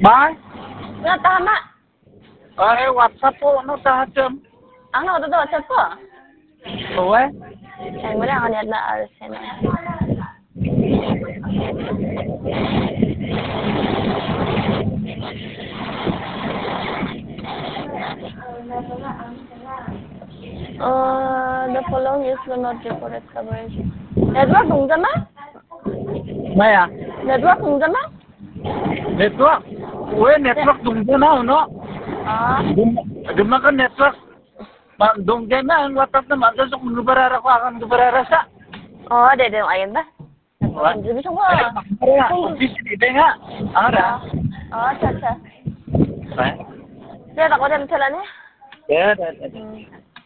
Bye. Na tama. Ay, WhatsApp po, ano, tahatem. Ang ako to WhatsApp ko. Uwe? Ang wala ako niya na Arsena. The following is will not reported coverage. Network 동자마? Maya? Network 동자마? Network? Uwe, network dunggan na, no? Ah. Duma ka network. Dunggan na, ang WhatsApp naman. Kasi kung gubarara ko, akan gubarara sa. Oh, dede ayun ba? What? Hindi mo Ay, makakara. Office, di nga. Ara. Oh, cha. Right? Kaya ako din sila niya. Yeah,